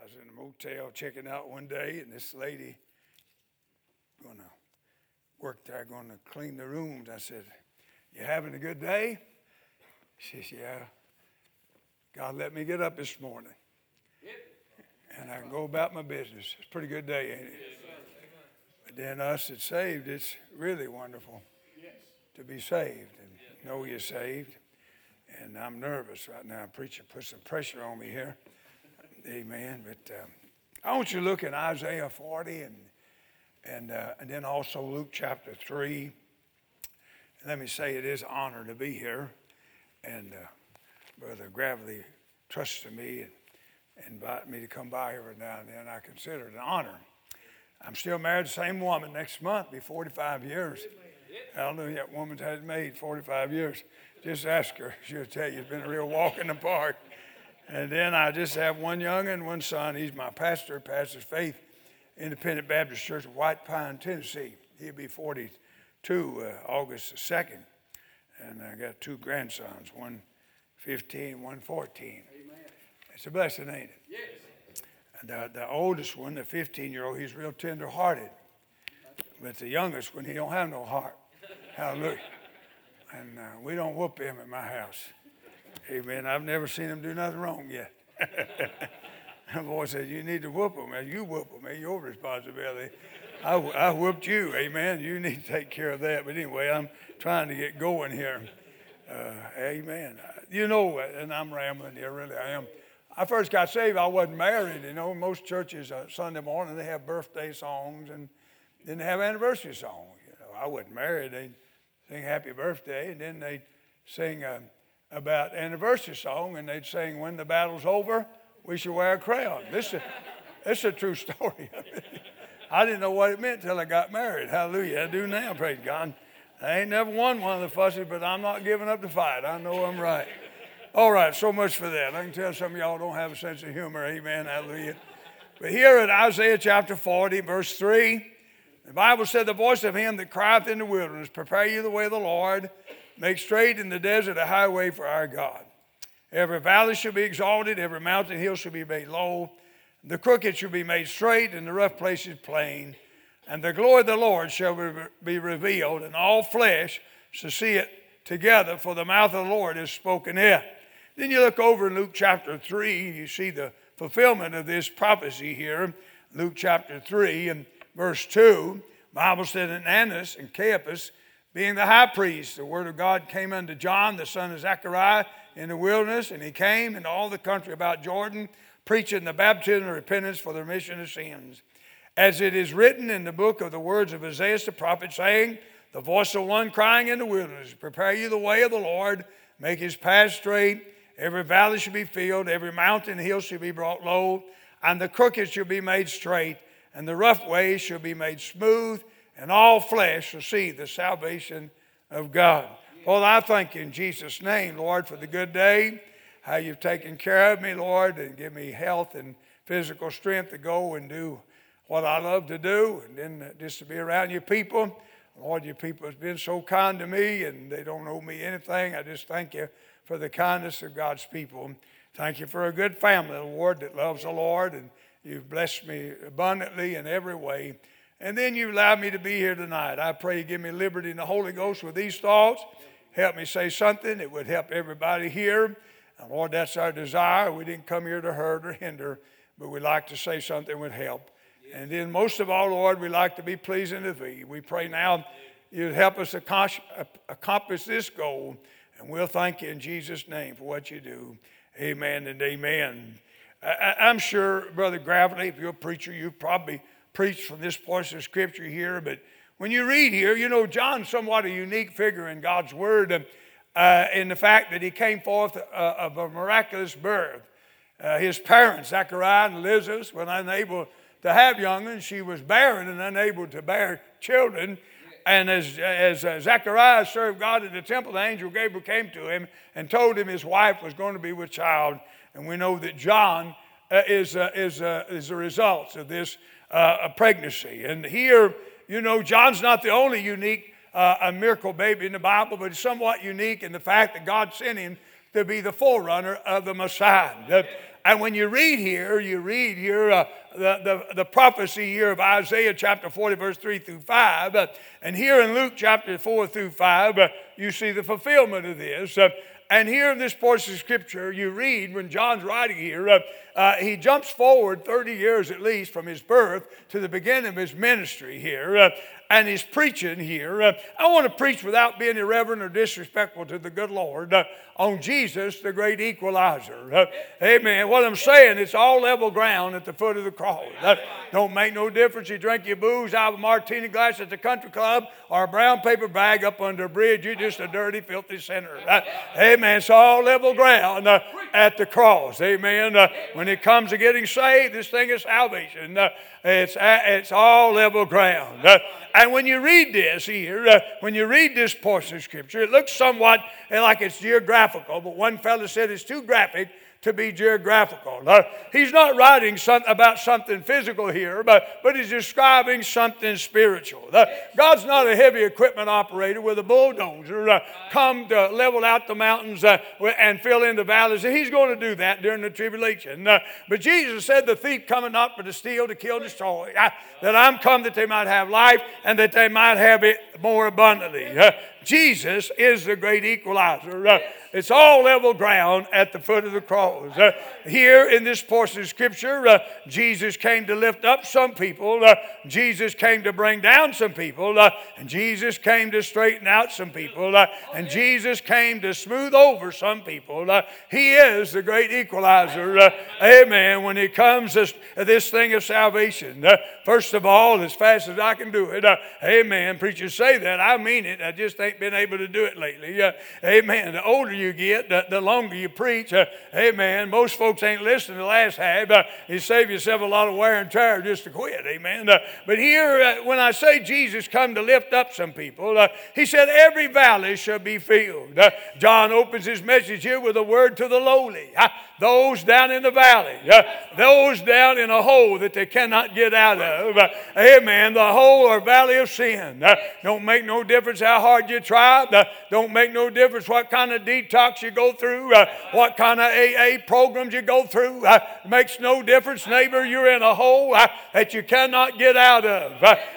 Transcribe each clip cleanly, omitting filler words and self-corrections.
I was in a motel checking out one day, and this lady going to work there, going to clean the rooms. I said, "You having a good day?" She says, "Yeah. God let me get up this morning, and I can go about my business. It's a pretty good day, ain't it?" But then us that's saved, it's really wonderful to be saved and know you're saved. And I'm nervous right now. Preacher put some pressure on me here. Amen. But I want you to look at Isaiah 40 and then also Luke chapter 3. And let me say it is an honor to be here. And Brother Gravely trusted me and invited me to come by every now and then. I consider it an honor. I'm still married to the same woman. Next month, be 45 years. Hallelujah. That woman's had it made 45 years. Just ask her. She'll tell you it's been a real walk in the park. And then I just have one young and one son. He's my pastor, pastors Faith Independent Baptist Church of White Pine, Tennessee. He'll be 42 August the 2nd. And I got two grandsons, one 15, one 14. Amen. It's a blessing, ain't it? Yes. And the oldest one, the 15-year-old, he's real tender-hearted. But the youngest one, he don't have no heart. Hallelujah. And we don't whoop him at my house. Amen. I've never seen him do nothing wrong yet. The boy said, "You need to whoop him." And you whoop him. It's your responsibility. I whooped you. Amen. You need to take care of that. But anyway, I'm trying to get going here. Amen. You know, and I'm rambling here, really I am. I first got saved, I wasn't married. You know, most churches Sunday morning, they have birthday songs and then they have anniversary songs. You know, I wasn't married. They'd sing happy birthday, and then they'd sing about anniversary song, and they'd sing when the battle's over, we shall wear a crown. This is a true story. I didn't know what it meant till I got married. Hallelujah. I do now, praise God. I ain't never won one of the fusses, but I'm not giving up the fight. I know I'm right. All right, so much for that. I can tell some of y'all don't have a sense of humor. Amen. Hallelujah. But here in Isaiah chapter 40, verse 3, the Bible said, "The voice of him that crieth in the wilderness, prepare you the way of the Lord, make straight in the desert a highway for our God. Every valley shall be exalted, every mountain hill shall be made low. The crooked shall be made straight, and the rough places plain. And the glory of the Lord shall be revealed, and all flesh shall see it together, for the mouth of the Lord has spoken it." Then you look over in Luke chapter 3, you see the fulfillment of this prophecy here. Luke chapter 3 and verse 2, the Bible said, "And Annas and Caiaphas, being the high priest, the word of God came unto John, the son of Zechariah, in the wilderness, and he came into all the country about Jordan, preaching the baptism of repentance for the remission of sins. As it is written in the book of the words of Isaiah the prophet, saying, the voice of one crying in the wilderness, prepare you the way of the Lord, make his path straight. Every valley shall be filled, every mountain and hill shall be brought low, and the crooked shall be made straight, and the rough ways shall be made smooth, and all flesh shall see the salvation of God." Father, I thank you in Jesus' name, Lord, for the good day, how you've taken care of me, Lord, and give me health and physical strength to go and do what I love to do, and then just to be around your people. Lord, your people have been so kind to me, and they don't owe me anything. I just thank you for the kindness of God's people. Thank you for a good family, Lord, that loves the Lord, and you've blessed me abundantly in every way. And then you've allowed me to be here tonight. I pray you give me liberty in the Holy Ghost with these thoughts. Help me say something that would help everybody here. And Lord, that's our desire. We didn't come here to hurt or hinder, but we like to say something that would help. And then most of all, Lord, we like to be pleasing to thee. We pray now you'd help us accomplish this goal. And we'll thank you in Jesus' name for what you do. Amen and amen. I'm sure, Brother Gravely, if you're a preacher, you've probably preached from this portion of Scripture here. But when you read here, you know, John's somewhat a unique figure in God's Word in the fact that he came forth of a miraculous birth. His parents, Zechariah and Elizabeth, were unable to have young ones. She was barren and unable to bear children. And as Zechariah served God at the temple, the angel Gabriel came to him and told him his wife was going to be with child. And we know that John is a result of this pregnancy. And here, you know, John's not the only unique a miracle baby in the Bible, but it's somewhat unique in the fact that God sent him to be the forerunner of the Messiah. And when you read here the prophecy here of Isaiah chapter 40, verse 3 through 5. And here in Luke chapter 4 through 5, you see the fulfillment of this. And here in this portion of Scripture, you read when John's writing here, he jumps forward 30 years at least from his birth to the beginning of his ministry here. And he's preaching here. I want to preach without being irreverent or disrespectful to the good Lord on Jesus, the great equalizer. Amen. What I'm saying, it's all level ground at the foot of the cross. Don't make no difference. You drink your booze out of a martini glass at the country club or a brown paper bag up under a bridge. You're just a dirty, filthy sinner. Amen. It's all level ground at the cross. Amen. When it comes to getting saved, this thing is salvation. It's all level ground. And when you read this here, when you read this portion of Scripture, it looks somewhat like it's geographical, but one fellow said it's too graphic to be geographical. He's not writing about something physical here, but he's describing something spiritual. God's not a heavy equipment operator with a bulldozer come to level out the mountains and fill in the valleys. He's going to do that during the tribulation. But Jesus said, the thief cometh not but to steal, to kill, destroy. That I'm come that they might have life and that they might have it more abundantly. Jesus is the great equalizer. It's all level ground at the foot of the cross. Here in this portion of Scripture, Jesus came to lift up some people. Jesus came to bring down some people. And Jesus came to straighten out some people. And Jesus came to smooth over some people. He is the great equalizer. Amen. When it comes to this thing of salvation. First of all, as fast as I can do it. Amen. Preachers say that. I mean it. I just ain't been able to do it lately. Amen. The older you get, the longer you preach. Amen. Most folks ain't listening to the last half. You save yourself a lot of wear and tear just to quit. Amen. But here, when I say Jesus come to lift up some people, he said every valley shall be filled. John opens his message here with a word to the lowly. Those down in the valley. Those down in a hole that they cannot get out of. Amen. The hole or valley of sin. Don't make no difference how hard you try. Don't make no difference what kind of detox you go through. What kind of AA programs you go through. Makes no difference, neighbor. You're in a hole that you cannot get out of.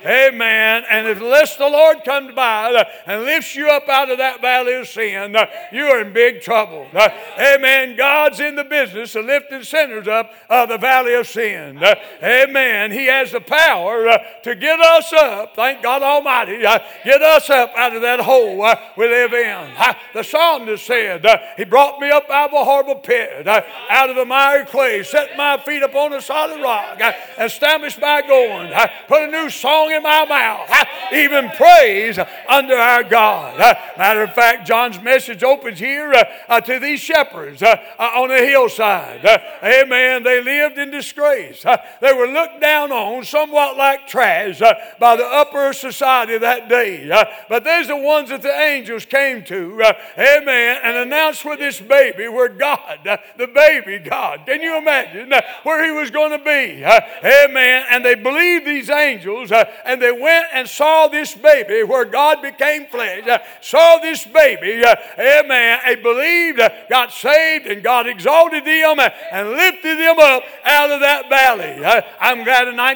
Amen. And unless the Lord comes by and lifts you up out of that valley of sin, you're in big trouble. Amen. God's in the business of lifting sinners up the valley of sin. Amen. He has the power to get us up. Thank God Almighty. Get us up out of that hole we live in. The psalmist said, He brought me up out of a horrible pit, out of the miry clay, set my feet upon a solid rock, and established my going. Put a new song in my mouth, even praise unto our God. Matter of fact, John's message opens here to these shepherds on a hillside. Amen. They lived in disgrace. They were looked down on somewhat like trash by the upper society of that day. But there's the ones that the angels came to, amen, and announced where this baby, where God, the baby God, can you imagine where he was going to be? Amen. And they believed these angels, and they went and saw this baby where God became flesh, saw this baby, amen, they believed, got saved, and God exalted them and lifted them up out of that valley. I'm glad in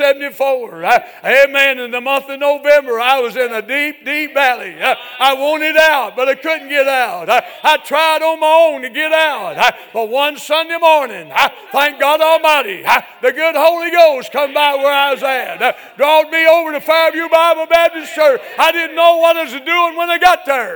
1974, amen, in the month of November, I was in a deep, deep valley. I wanted out, but I couldn't get out. I tried on my own to get out. But one Sunday morning, thank God Almighty, the good Holy Ghost come by where I was at. Drawed me over to Fairview Bible Baptist Church. I didn't know what I was doing when I got there.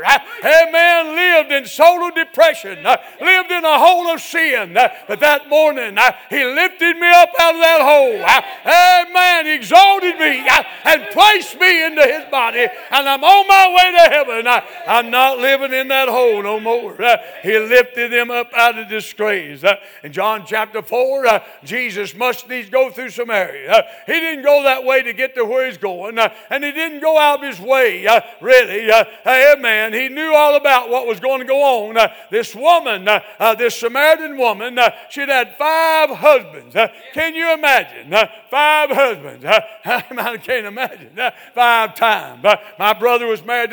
Amen. Lived in total depression. Lived in a hole of sin. But that morning, He lifted me up out of that hole. Amen. He exalted me and placed me into His body. And I'm on my way to heaven. I'm not living in that hole no more. He lifted them up out of disgrace. In John chapter 4, Jesus must needs go through Samaria. He didn't go that way to get to where He's going. And He didn't go out of His way, really. Amen. He knew all about what was going to go on. This woman, this Samaritan woman, she'd had 5 husbands. Can you imagine? 5 husbands. I can't imagine. 5 times. My brother was married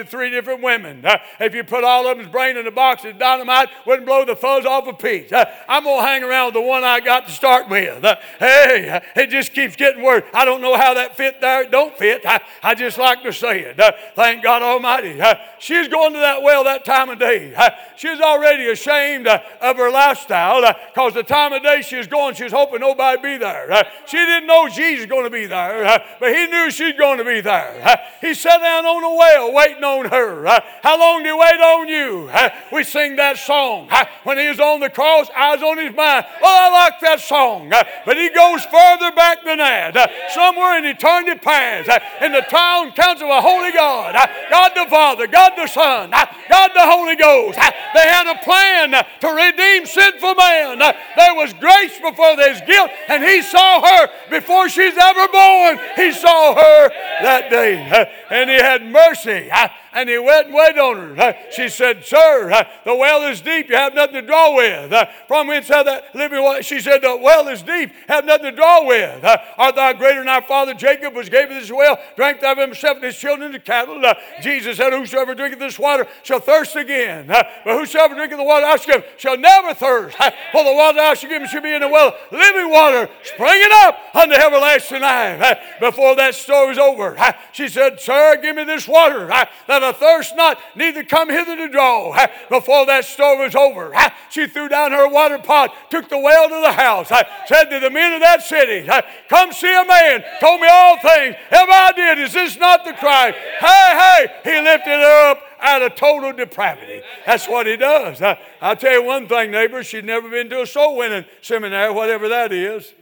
to 3 different women. If you put all of them's brain in a box of dynamite, wouldn't blow the fuzz off a peach. I'm going to hang around with the one I got to start with. Hey, it just keeps getting worse. I don't know how that fit there. It don't fit. I just like to say it. Thank God Almighty. She's going to that well that time of day. She's already ashamed of her lifestyle because the time of day she was going, she was hoping nobody be there. She didn't know Jesus was going to be there, but he knew she's going to be there. He sat down on the well waiting on her. How long did he wait on you? We sing that song. When he was on the cross, I was on his mind. Well, I like that song. But he goes further back than that. Somewhere in eternity past, in the trial and counsel of a holy God, God the Father, God the Son, God the Holy Ghost, they had a plan to redeem sinful man. There was grace before there's guilt, and he saw her before she's ever born. He saw her that day, and he had mercy. And he went and waited on her. She said, "Sir, the well is deep. You have nothing to draw with. From whence have that living water?" She said, "The well is deep. Have nothing to draw with. Art thou greater than our father Jacob, which gave us this well? Drank thou of himself and his children and the cattle?" Jesus said, "Whosoever drinketh this water shall thirst again. But whosoever drinketh the water I shall give shall never thirst. For the water I shall give him shall be in the well, living water, springing up unto everlasting life." Before that story was over, she said, "Sir, give me this water, that I thirst not, neither come hither to draw." Before that story was over, she threw down her water pot, took the well to the house, said to the men of that city, "Come see a man, told me all things. Ever I did, is this not the Christ?" Hey, he lifted her up out of total depravity. That's what he does. I'll tell you one thing, neighbor, she'd never been to a soul winning seminary, whatever that is.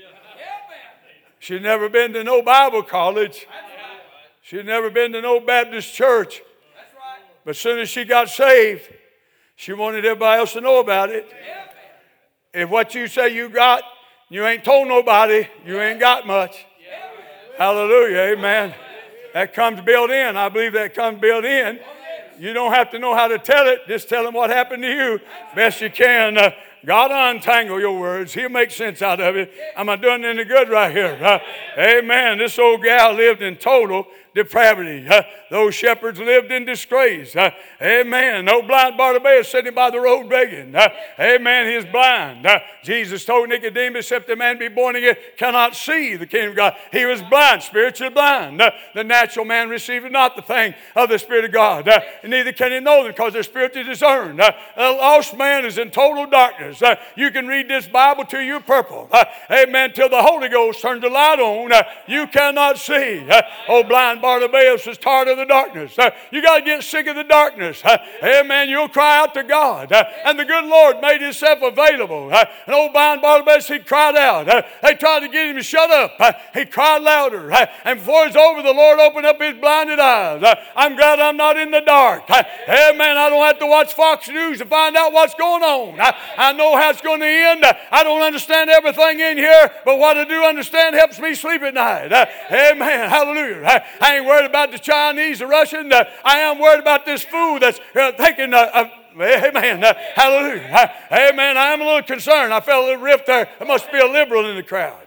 She'd never been to no Bible college. She'd never been to no Baptist church. But as soon as she got saved, she wanted everybody else to know about it. If what you say you got, you ain't told nobody, you ain't got much. Hallelujah, amen. That comes built in. I believe that comes built in. You don't have to know how to tell it. Just tell them what happened to you best you can. God will untangle your words. He'll make sense out of it. Am I doing any good right here? Amen. This old gal lived in total depravity. Those shepherds lived in disgrace. Amen. No blind Bartimaeus sitting by the road begging. Amen. He is blind. Jesus told Nicodemus, except a man be born again, cannot see the kingdom of God. He was blind, spiritually blind. The natural man received not the thing of the Spirit of God. Neither can he know them because they're spiritually discerned. A lost man is in total darkness. You can read this Bible till you're purple. Amen. Till the Holy Ghost turns the light on, you cannot see. Oh, blind Bartimaeus was tired of the darkness. You got to get sick of the darkness. Amen. You'll cry out to God. And the good Lord made himself available. And old blind Bartimaeus, he cried out. They tried to get him to shut up. He cried louder. And before it's over, the Lord opened up his blinded eyes. I'm glad I'm not in the dark. Amen. I don't have to watch Fox News to find out what's going on. I know how it's going to end. I don't understand everything in here, but what I do understand helps me sleep at night. Amen. Hallelujah. I ain't worried about the Chinese, the Russian. I am worried about this fool that's taking amen. Hallelujah. Amen. I am a little concerned. I felt a little rift there. There must be a liberal in the crowd.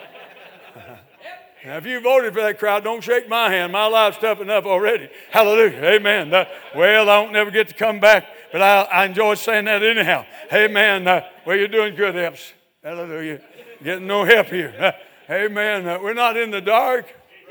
Now, if you voted for that crowd, don't shake my hand. My life's tough enough already. Hallelujah. Amen. Well, I won't never get to come back, but I enjoy saying that anyhow. Amen. Well, you're doing good, Epps. Hallelujah. Getting no help here. Amen. We're not in the dark.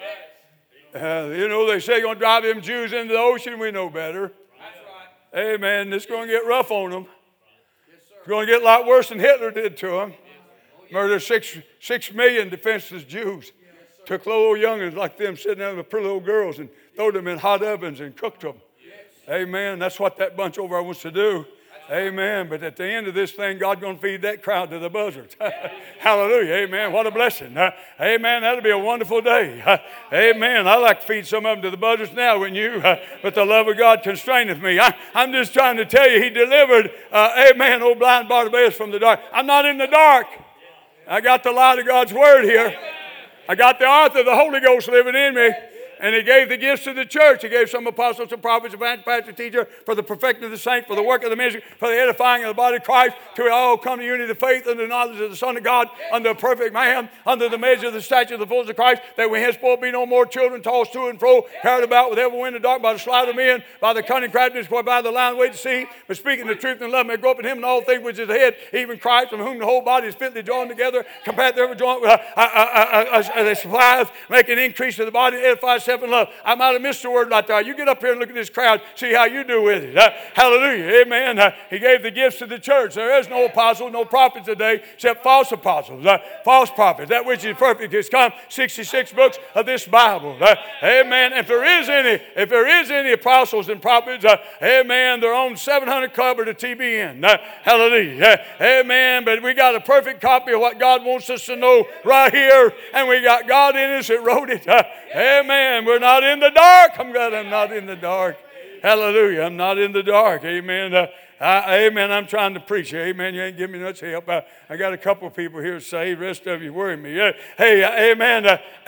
They say you're going to drive them Jews into the ocean. We know better. That's right. Amen. It's going to get rough on them. Yes, sir. It's going to get a lot worse than Hitler did to them. Murdered 6 million defenseless Jews. Yes, took little youngins like them sitting there with pretty little girls and threw them in hot ovens and cooked them. Yes. Amen. That's what that bunch over there wants to do. Amen. But at the end of this thing, God's going to feed that crowd to the buzzards. Hallelujah. Amen. What a blessing. Amen. That'll be a wonderful day. Amen. I like to feed some of them to the buzzards now, wouldn't you? But the love of God constraineth me. I'm just trying to tell you, he delivered, amen, old blind Bartimaeus from the dark. I'm not in the dark. I got the light of God's word here. I got the author of the Holy Ghost living in me. And he gave the gifts to the church. He gave some apostles, some prophets, evangelists, pastors, teachers, for the perfecting of the saints, for the work of the ministry, for the edifying of the body of Christ, till we all come to unity of faith and the knowledge of the Son of God, under a perfect man, under the measure of the stature of the fullness of Christ, that we henceforth be no more children tossed to and fro, carried about with every wind of dark by the sleight of men, by the cunning craftiness, by the lying way to see, but speaking the truth and love may grow up in him in all things which is the head, even Christ, from whom the whole body is fitly joined together, compared to every joint with that supplies, make an increase to the body, edify itself in love. I might have missed a word right there. You get up here and look at this crowd, see how you do with it. Hallelujah. Amen. He gave the gifts to the church. There is no apostle, no prophet today, except false apostles, false prophets. That which is perfect is come. 66 books of this Bible. Amen. If there is any apostles and prophets, amen, they're on 700 Club or the TBN. Hallelujah. Amen. But we got a perfect copy of what God wants us to know right here, and we got God in us that wrote it. Amen. We're not in the dark. I'm glad I'm not in the dark. Hallelujah. I'm not in the dark. Amen. Amen. I'm trying to preach. Amen. You ain't giving me much help. I got a couple of people here saved. The rest of you worry me. Hey, amen.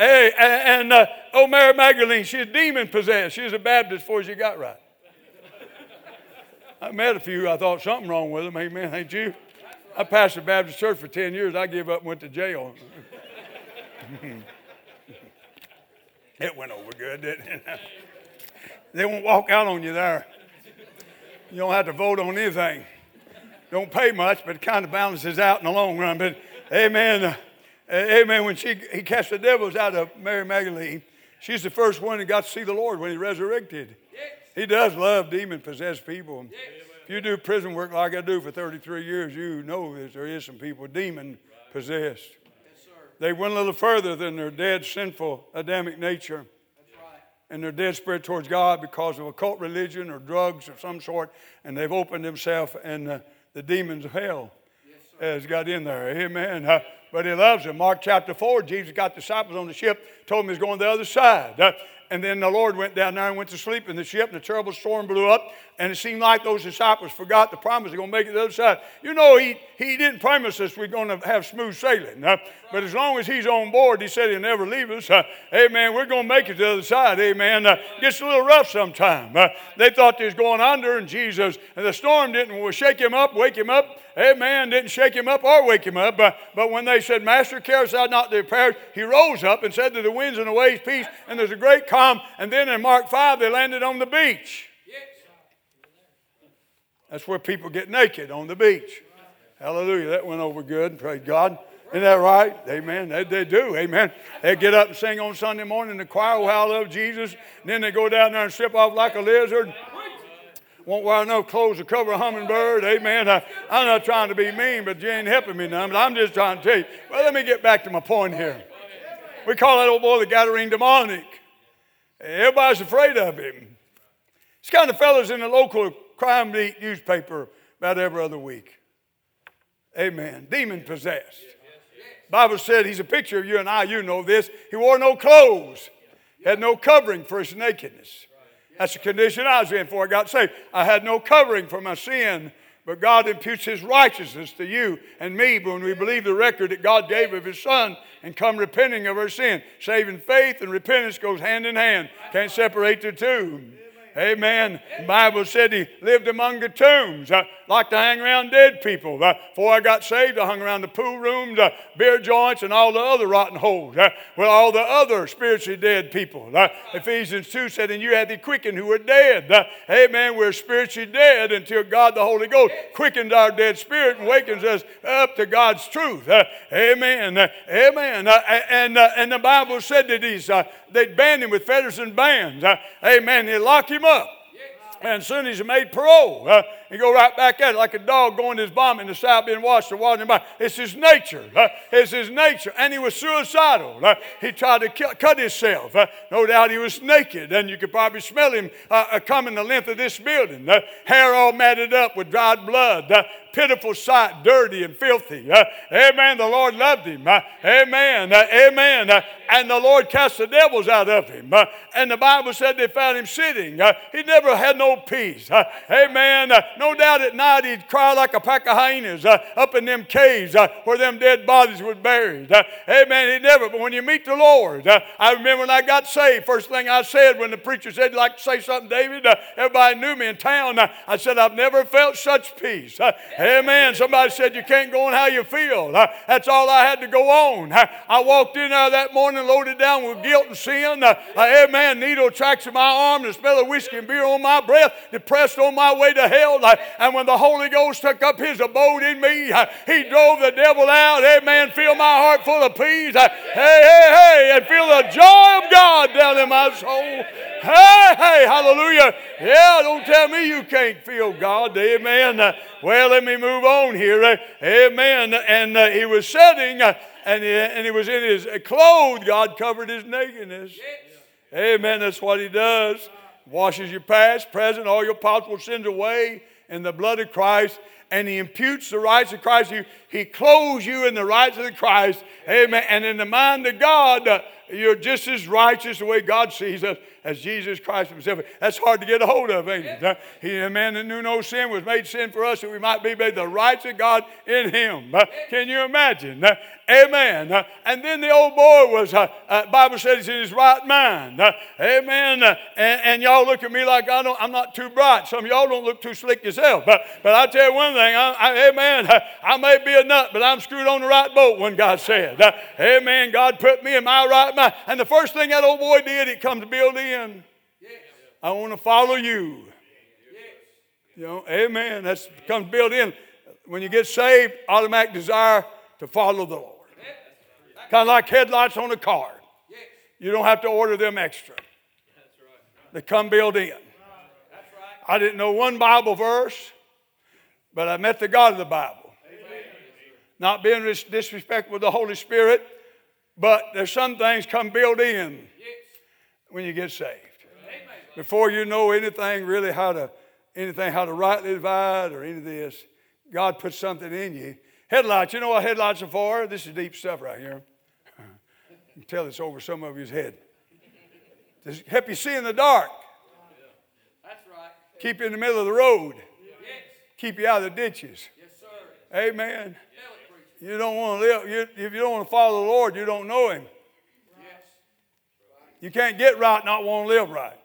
Mary Magdalene, she's demon possessed. She's a Baptist before she got right. I met a few. I thought something wrong with them. Amen. Ain't you? I pastored a Baptist church for 10 years. I gave up and went to jail. It went over good, didn't it? They won't walk out on you there. You don't have to vote on anything. Don't pay much, but it kind of balances out in the long run. But amen. Amen. When he cast the devils out of Mary Magdalene, she's the first one that got to see the Lord when he resurrected. Yes. He does love demon-possessed people. Yes. If you do prison work like I do for 33 years, you know that there is some people demon-possessed. Yes, they went a little further than their dead, sinful, Adamic nature. And they're dead spirit towards God because of occult religion or drugs of some sort, and they've opened themselves, and the demons of hell has got in there. Amen. But he loves them. Mark chapter 4, Jesus got disciples on the ship, told them he was going to the other side. And then the Lord went down there and went to sleep in the ship, and a terrible storm blew up, and it seemed like those disciples forgot the promise they're going to make it to the other side. You know, he didn't promise us we're going to have smooth sailing. But as long as he's on board, he said he'll never leave us. Amen. We're going to make it to the other side. Amen. Gets a little rough sometime. They thought they was going under, and Jesus, and the storm didn't shake him up, wake him up. Amen. Didn't shake him up or wake him up. But when they said, Master, carest thou not the prayers? He rose up and said to the winds and the waves, peace. And there's a great calm. And then in Mark 5, they landed on the beach. That's where people get naked, on the beach. Hallelujah. That went over good. Praise God. Isn't that right? Amen. They do. Amen. They get up and sing on Sunday morning in the choir, oh, how I love Jesus. And then they go down there and slip off like a lizard. Won't wear no clothes to cover a hummingbird. Amen. I'm not trying to be mean, but you ain't helping me none. But I'm just trying to tell you. Well, let me get back to my point here. We call that old boy the Gadarene demonic. Everybody's afraid of him. It's kind of fellas in the local crime beat newspaper about every other week. Amen. Demon possessed. Bible said he's a picture of you and I. You know this. He wore no clothes. Had no covering for his nakedness. That's the condition I was in before I got saved. I had no covering for my sin, but God imputes his righteousness to you and me when we believe the record that God gave of his Son and come repenting of our sin. Saving faith and repentance goes hand in hand. Can't separate the two. Amen. The Bible said he lived among the tombs. Like to hang around dead people. Before I got saved, I hung around the pool rooms, beer joints, and all the other rotten holes. With all the other spiritually dead people. Ephesians 2 said, and you had the quickened who were dead. Amen. We're spiritually dead until God the Holy Ghost quickens our dead spirit and wakens us up to God's truth. Amen. Amen. And the Bible said that they'd band him with fetters and bands. Amen. They lock him up. And as soon as he made parole, he go right back at it like a dog going to his vomit in the south being washed or water by. It's his nature. It's his nature. And he was suicidal. He tried to cut himself. No doubt he was naked. And you could probably smell him coming the length of this building. Hair all matted up with dried blood. Pitiful sight, dirty and filthy. Amen. The Lord loved him. Amen. Amen. And the Lord cast the devils out of him. And the Bible said they found him sitting. He never had no peace. Amen. No no doubt at night he'd cry like a pack of hyenas up in them caves where them dead bodies were buried. Amen. He never, but when you meet the Lord, I remember when I got saved, first thing I said when the preacher said, "You'd like to say something, David?" Everybody knew me in town. I said, "I've never felt such peace." Amen. Somebody said, "You can't go on how you feel." That's all I had to go on. I walked in there that morning loaded down with guilt and sin. Amen. Needle tracks in my arm, the smell of whiskey and beer on my breath, depressed on my way to hell. And when the Holy Ghost took up his abode in me, he drove the devil out. Amen. Filled my heart full of peace. Hey, and feel the joy of God down in my soul. Hey, hallelujah. Yeah, don't tell me you can't feel God. Amen. Well, let me move on here. Amen. And he was sitting, and he was in his clothes. God covered his nakedness. Amen. That's what he does. Washes your past, present, all your possible sins away in the blood of Christ. And he imputes the rights of Christ. He clothes you in the rights of the Christ. Amen. And in the mind of God, you're just as righteous the way God sees us as Jesus Christ himself. That's hard to get a hold of, ain't it? He, a man that knew no sin, was made sin for us that we might be made the rights of God in him. Can you imagine? Amen. And then the old boy was, Bible says he's in his right mind. Amen. And y'all look at me like I'm not too bright. Some of y'all don't look too slick yourself. But I tell you one thing, amen, I may be a nut, but I'm screwed on the right boat when God said. Amen. God put me in my right mind. And the first thing that old boy did, it come to build in. I want to follow you. You know, amen. That's comes built in. When you get saved, automatic desire to follow the Lord. Kind of like headlights on a car. You don't have to order them extra. They come built in. I didn't know one Bible verse, but I met the God of the Bible. Not being disrespectful with the Holy Spirit, but there's some things come built in when you get saved. Before you know anything really how to rightly divide or any of this, God puts something in you. Headlights, you know what headlights are for? This is deep stuff right here. You can tell it's over some of his head. To help you see in the dark. That's right. Keep you in the middle of the road. Yes. Keep you out of the ditches. Yes, sir. Amen. You don't want to live. If you don't want to follow the Lord, you don't know him. Yes. You can't get right and not want to live right.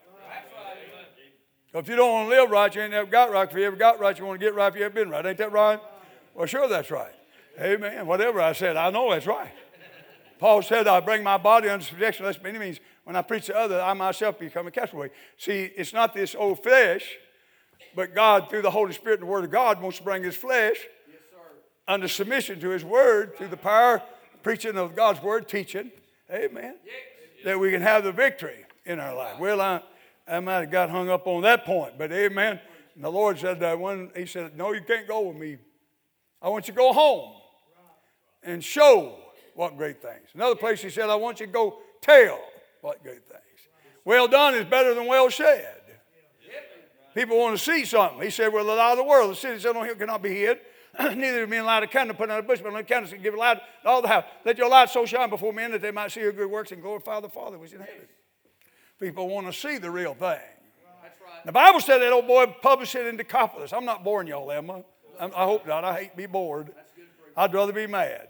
If you don't want to live right, you ain't never got right. If you ever got right, you want to get right if you ever been right. Ain't that right? Well, sure that's right. Amen. Whatever I said, I know that's right. Paul said, I bring my body under subjection, lest by any means, when I preach to others, I myself become a castaway. See, it's not this old flesh, but God, through the Holy Spirit and the Word of God, wants to bring his flesh under submission to his Word, through the power, preaching of God's Word, teaching. Amen. That we can have the victory in our life. Well, I might have got hung up on that point, but amen. And the Lord said he said, no, you can't go with me. I want you to go home and show what great things. Another place he said, I want you to go tell what great things. Well done is better than well said. People want to see something. He said, well, the light of the world, the city set on hill cannot be hid. Neither of men light a candle, put it on a bush, but let candles give light to all the house. Let your light so shine before men that they might see your good works and glorify the Father which is in heaven. People want to see the real thing. That's right. The Bible said that old boy published it in Decapolis. I'm not boring y'all, am I? I hope not. I hate to be bored. I'd rather be mad.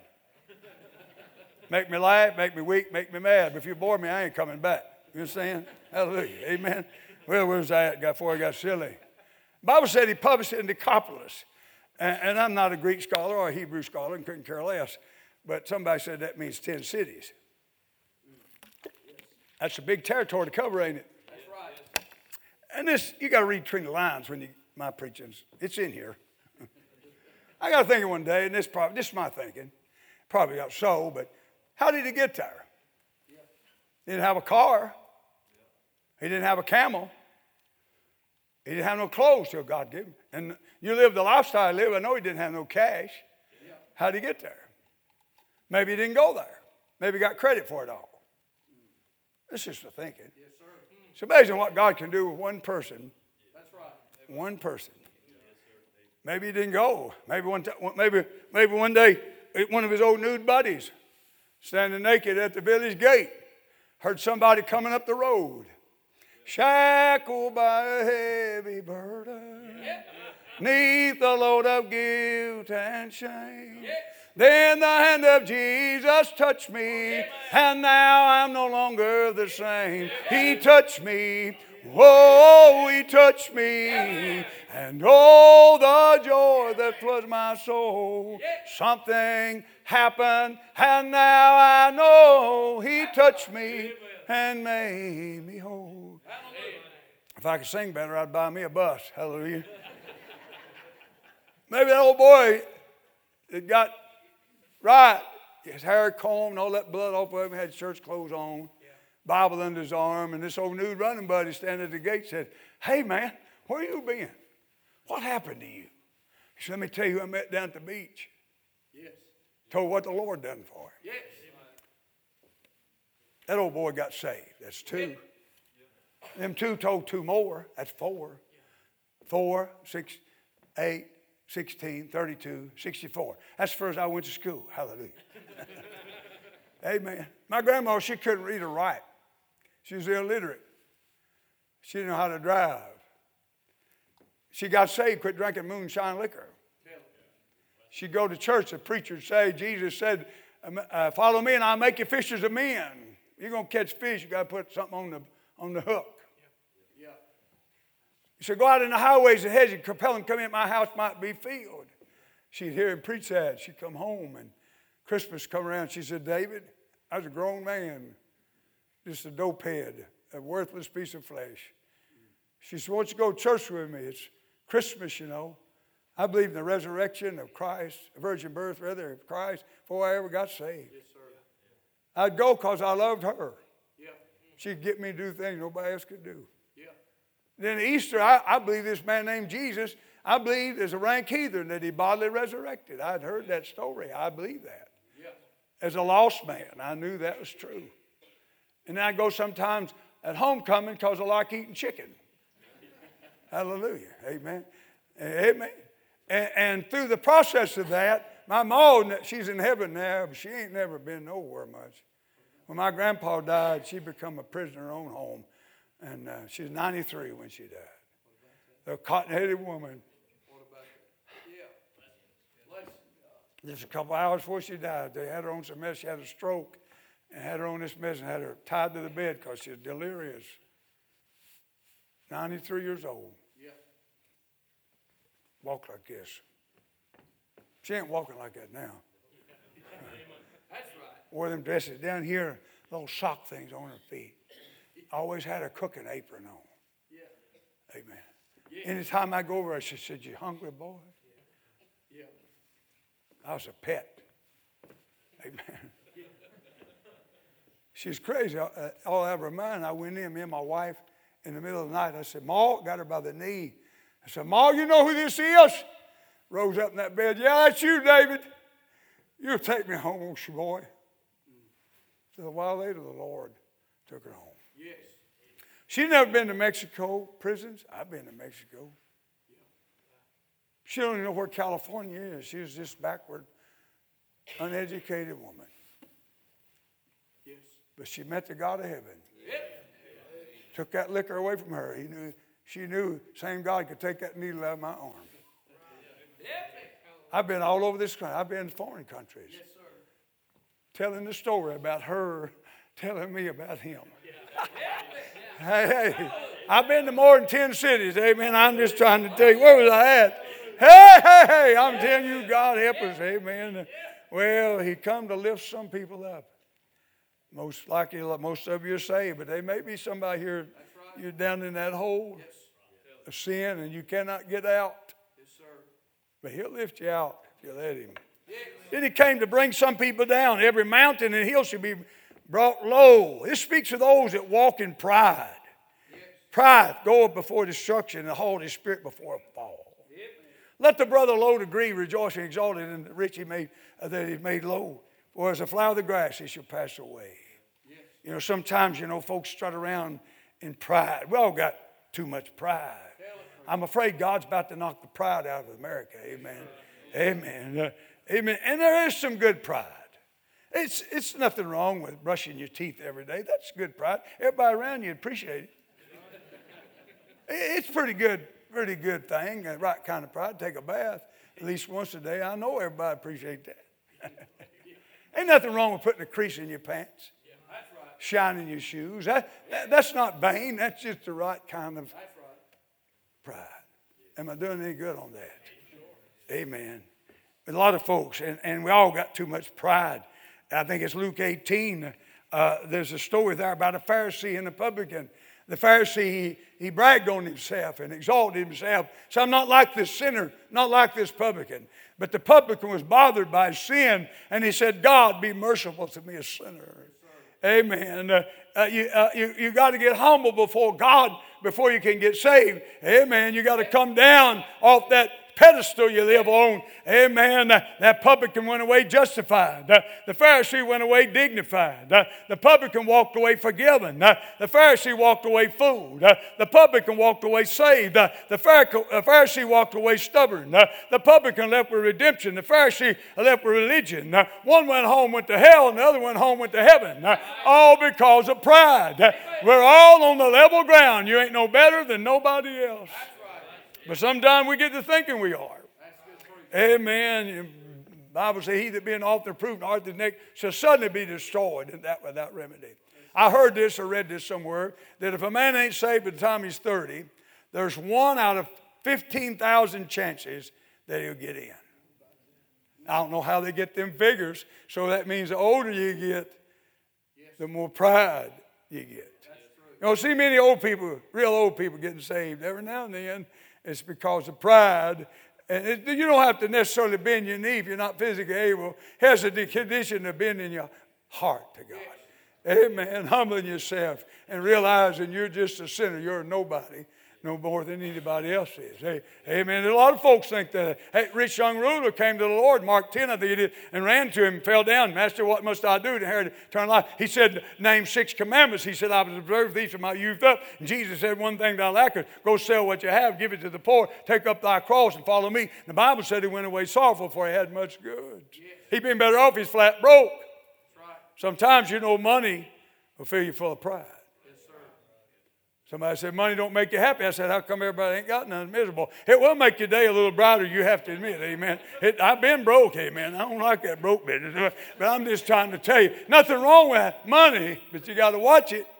Make me laugh, make me weak, make me mad. But if you bore me, I ain't coming back. You understand? Hallelujah. Amen. Well, where's that before I got silly? The Bible said he published it in Decapolis. And I'm not a Greek scholar or a Hebrew scholar and couldn't care less. But somebody said that means 10 cities. That's a big territory to cover, ain't it? That's right. And this, you got to read between the lines when my preaching's. It's in here. I got to think of one day, and this is my thinking. Probably not so, but how did he get there? He didn't have a car. He didn't have a camel. He didn't have no clothes till God gave him. And you live the lifestyle he lived. I know he didn't have no cash. How did he get there? Maybe he didn't go there. Maybe he got credit for it all. This is the thinking. Yes, sir. It's amazing what God can do with one person. That's right. One person. Maybe he didn't go. Maybe one day, one of his old nude buddies, standing naked at the village gate, heard somebody coming up the road, shackled by a heavy burden. 'neath the load of guilt and shame. Then the hand of Jesus touched me, and now I'm no longer the same. He touched me, oh, he touched me, and oh, the joy that floods my soul. Something happened, and now I know he touched me and made me whole. If I could sing better, I'd buy me a bus. Hallelujah. Maybe that old boy that got right, his hair combed, all that blood off of him, had church clothes on, Bible under his arm, and this old nude running buddy standing at the gate said, "Hey man, where you been? What happened to you?" He said, "Let me tell you who I met down at the beach." Yes. Told what the Lord done for him. Yes. That old boy got saved. That's two. Them two told two more. That's four. 4, 6, 8, 16, 32, 64. That's the first I went to school. Hallelujah. Amen. My grandma, she couldn't read or write. She was illiterate. She didn't know how to drive. She got saved, quit drinking moonshine liquor. She'd go to church, the preacher would say, Jesus said, "Follow me and I'll make you fishers of men." You're going to catch fish, you got to put something on the hook. He said, "Go out in the highways and hedges, compel them, come in, my house might be filled." She'd hear him preach that. She'd come home, and Christmas come around. She said, "David, I was a grown man, just a dope head, a worthless piece of flesh." She said, "Won't you go to church with me? It's Christmas, you know. I believe in the resurrection of Christ, the virgin birth, rather, of Christ, before I ever got saved." Yes, sir. I'd go because I loved her. Yeah. She'd get me to do things nobody else could do. Then Easter, I believe this man named Jesus, I believe as a rank heathen that he bodily resurrected. I'd heard that story. I believe that. Yeah. As a lost man, I knew that was true. And then I go sometimes at homecoming because I like eating chicken. Hallelujah. Amen. Amen. And through the process of that, my mom, she's in heaven now, but she ain't never been nowhere much. When my grandpa died, she became a prisoner in her own home. And she was 93 when she died. A cotton-headed woman. Just a couple hours before she died, they had her on some meds. She had a stroke and had her on this meds and had her tied to the bed because she was delirious. 93 years old. Walked like this. She ain't walking like that now. That's right. Wore them dresses down here, little sock things on her feet. Always had a cooking apron on. Yeah. Amen. Yeah. Anytime I go over there, she said, "You hungry, boy?" Yeah. I was a pet. Amen. Yeah. She's crazy. All I ever mind, I went in, me and my wife, in the middle of the night. I said, "Ma," got her by the knee. I said, "Ma, you know who this is?" Rose up in that bed. "Yeah, it's you, David. You'll take me home, won't you, boy?" So a while later, the Lord took her home. Yes. She'd never been to Mexico prisons. I've been to Mexico. She don't even know where California is. She was just backward, uneducated woman. Yes. But she met the God of heaven. Yep. Took that liquor away from her. She knew same God could take that needle out of my arm. Yep. I've been all over this country. I've been in foreign countries. Yes, sir. Telling the story about her, telling me about him. Hey, I've been to more than 10 cities. Amen. I'm just trying to tell you, where was I at? Hey, I'm telling you, God help us. Amen. Well, he come to lift some people up. Most likely, most of you are saved, but there may be somebody here, you're down in that hole of sin and you cannot get out. But he'll lift you out if you let him. Then he came to bring some people down. Every mountain and hill should be brought low. This speaks of those that walk in pride. Yes. Pride goeth before destruction, and the haughty spirit before a fall. Yep. Let the brother low degree rejoice and exalt in the rich that he made low. For as a flower of the grass, he shall pass away. Yes. You know, sometimes, folks strut around in pride. We all got too much pride. I'm afraid God's about to knock the pride out of America. Amen. Amen. Amen. And there is some good pride. It's nothing wrong with brushing your teeth every day. That's good pride. Everybody around you appreciate it. It's pretty good pretty good thing, the right kind of pride. Take a bath at least once a day. I know everybody appreciates that. Ain't nothing wrong with putting a crease in your pants, shining your shoes. That's not vain. That's just the right kind of pride. Am I doing any good on that? Amen. A lot of folks, and we all got too much pride. I think it's Luke 18. There's a story there about a Pharisee and a publican. The Pharisee, he bragged on himself and exalted himself. So I'm not like this sinner, not like this publican. But the publican was bothered by sin, and he said, God, be merciful to me, a sinner. Amen. You got to get humble before God before you can get saved. Amen. You got to come down off that pedestal you live on. Amen. That publican went away justified. The Pharisee went away dignified. The publican walked away forgiven. The Pharisee walked away fooled. The publican walked away saved. The Pharisee walked away stubborn. The publican left with redemption. The Pharisee left with religion. One went home, went to hell, and the other went home, went to heaven. All because of pride. We're all on the level ground. You ain't no better than nobody else. But sometimes we get to thinking we are. Amen. The Bible says, he that being often proved and art the neck shall suddenly be destroyed, and that without remedy. I heard this or read this somewhere, that if a man ain't saved by the time he's 30, there's 1 out of 15,000 chances that he'll get in. I don't know how they get them figures, so that means the older you get, the more pride you get. You don't see many old people, real old people getting saved every now and then. It's because of pride. And you don't have to necessarily bend your knee if you're not physically able. Here's the condition of bending your heart to God. Amen. Humbling yourself and realizing you're just a sinner. You're a nobody. No more than anybody else is. Hey, amen. A lot of folks think that. Hey, rich young ruler came to the Lord, Mark 10, I think he did, and ran to him and fell down. Master, what must I do to inherit eternal life? He said, name 6 commandments. He said, I have observed these from my youth up. And Jesus said, one thing thou lackest, go sell what you have, give it to the poor, take up thy cross and follow me. The Bible said he went away sorrowful, for he had much goods. He'd been better off, he's flat broke. Sometimes, money will fill you full of pride. Somebody said, money don't make you happy. I said, how come everybody ain't got none? Miserable. It will make your day a little brighter, you have to admit, amen. I've been broke, amen. I don't like that broke business. But I'm just trying to tell you, nothing wrong with money, but you got to watch it.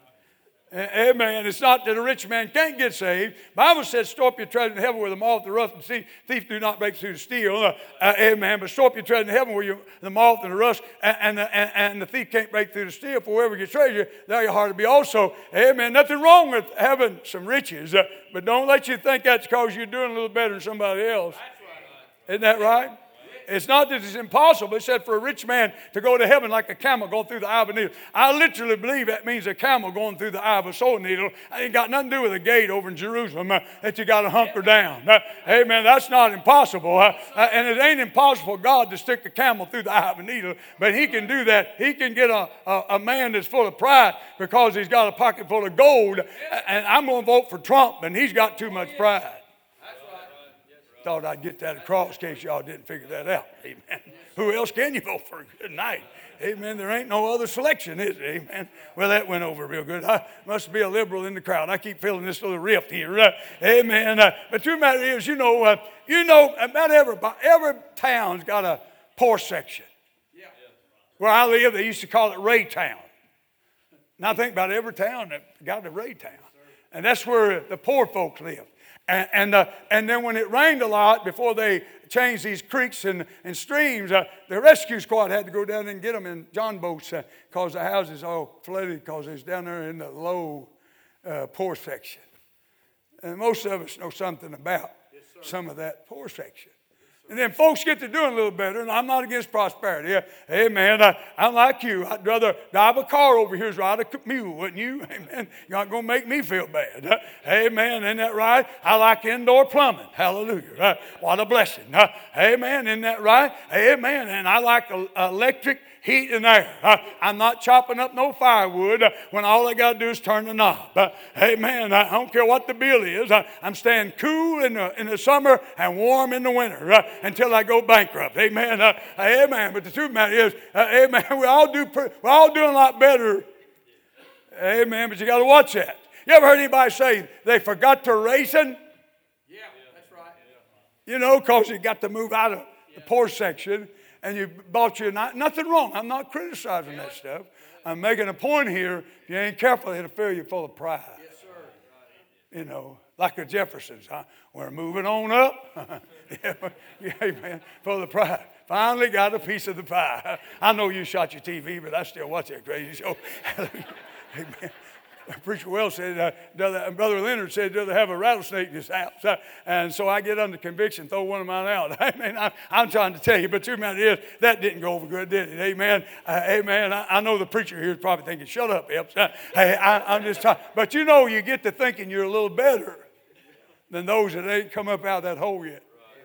Amen. It's not that a rich man can't get saved. The Bible says, store up your treasure in heaven where the moth, the rust, and the thief do not break through the steel. Amen. But store up your treasure in heaven where the moth and the rust and the thief can't break through the steel. For wherever your treasure, there your heart will be also. Amen. Nothing wrong with having some riches. But don't let you think that's because you're doing a little better than somebody else. Isn't that right? It's not that it's impossible. It said for a rich man to go to heaven like a camel going through the eye of a needle. I literally believe that means a camel going through the eye of a sewing needle. It ain't got nothing to do with a gate over in Jerusalem that you got to hunker down. Amen. That's not impossible. And it ain't impossible for God to stick a camel through the eye of a needle. But he can do that. He can get a man that's full of pride because he's got a pocket full of gold. And I'm going to vote for Trump, and he's got too much pride. Thought I'd get that across in case y'all didn't figure that out. Amen. Who else can you vote for? Good night. Amen. There ain't no other selection, is there? Amen. Well, that went over real good. I must be a liberal in the crowd. I keep feeling this little rift here. Amen. But the truth of the matter is, about every town's got a poor section. Where I live, they used to call it Ray Town. And I think about every town that got a Ray Town. And that's where the poor folks live. And then when it rained a lot, before they changed these creeks and streams, the rescue squad had to go down and get them in John boats because the houses all flooded because it's down there in the low, poor section. And most of us know something about some of that poor section. And then folks get to doing a little better, and I'm not against prosperity. Amen. I'm like you. I'd rather drive a car over here as ride a mule, wouldn't you? Amen. You're not going to make me feel bad. Amen. Isn't that right? I like indoor plumbing. Hallelujah. What a blessing. Amen. Isn't that right? Amen. And I like electric heat and air. I'm not chopping up no firewood when all I got to do is turn the knob. Amen. I don't care what the bill is. I'm staying cool in the summer and warm in the winter until I go bankrupt. Amen. Amen. But the truth of the matter is, amen, we're all doing a lot better. Amen. But you got to watch that. You ever heard anybody say they forgot to raisin? You know, because you got to move out of the poor section and you bought you nothing wrong. I'm not criticizing that stuff. I'm making a point here. If you ain't careful, it'll fill you full of pride. Yes, sir. You know, like the Jeffersons. Huh? We're moving on up. Yeah, amen. Full of pride. Finally got a piece of the pie. I know you shot your TV, but I still watch that crazy show. Amen. Preacher Wells said, Brother Leonard said, does they have a rattlesnake in his house? And so I get under conviction, throw one of mine out. I mean, I'm trying to tell you, but the truth is, that didn't go over good, did it? Amen. Amen. I know the preacher here is probably thinking, shut up, Epps. Hey, I'm just talking. But you know, you get to thinking you're a little better than those that ain't come up out of that hole yet.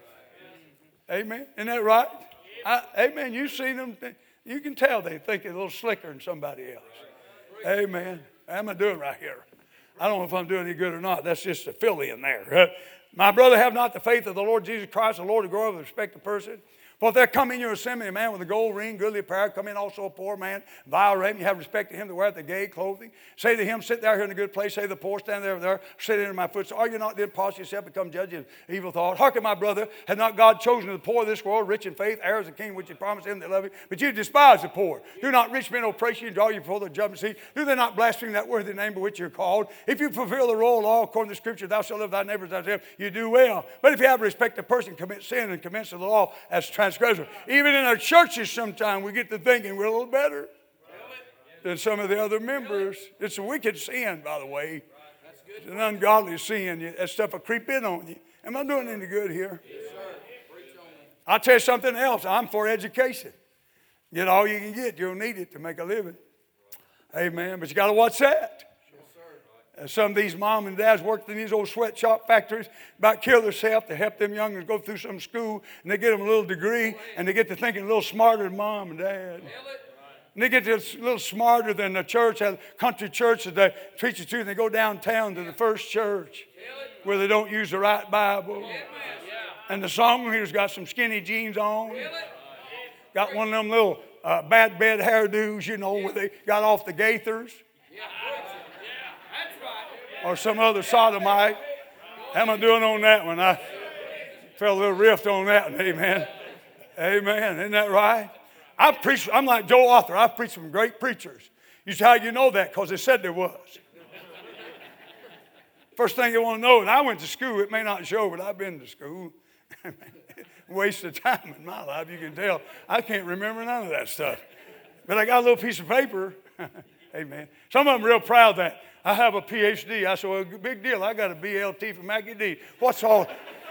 Amen. Isn't that right? Amen. You've seen them. You can tell they think they're a little slicker than somebody else. Amen. How am I doing right here? I don't know if I'm doing any good or not. That's just a fill-in there. My brother, have not the faith of the Lord Jesus Christ, the Lord to grow with respect to person. For if there come in your assembly a man with a gold ring, goodly apparel, come in also a poor man, vile raiment, you have respect to him that weareth the gay clothing. Say to him, sit thou here in a good place. Say to the poor, stand there, sit under my foot. So are you not then posture yourself, become judges of evil thought? Hearken, my brother, had not God chosen the poor of this world, rich in faith, heirs of the kingdom which he promised them that love him? But you despise the poor. Do not rich men oppress you and draw you before the judgment seat? Do they not blaspheme that worthy name by which you're called? If you fulfill the royal law according to the scripture, thou shalt love thy neighbor as thyself, you do well. But if you have respect to person, commit sin and commence to the law as transgressor. Even in our churches sometimes we get to thinking we're a little better than some of the other members. It's a wicked sin, by the way. It's an ungodly sin. That stuff will creep in on you. Am I doing any good here? I'll tell you something else. I'm for education. Get all you can get. You'll need it to make a living. Amen. But you got to watch that. Some of these mom and dads worked in these old sweatshop factories, about kill themselves to help them youngers go through some school, and they get them a little degree, and they get to thinking a little smarter than mom and dad. And they get a little smarter than the church, a country church that they preach it to, and they go downtown to the first church where they don't use the right Bible. And the song leader's got some skinny jeans on, got one of them little bad bed hairdos, you know, where they got off the Gaithers. Or some other sodomite. How am I doing on that one? I felt a little rift on that one. Amen. Amen. Isn't that right? I'm like Joe Arthur. I've preached from great preachers. You say, how you know that? Because they said there was. First thing you want to know, and I went to school. It may not show, but I've been to school. Waste of time in my life, you can tell. I can't remember none of that stuff. But I got a little piece of paper. Amen. Some of them real proud of that. I have a PhD. I said, well, big deal. I got a BLT from Mackie D. What's all?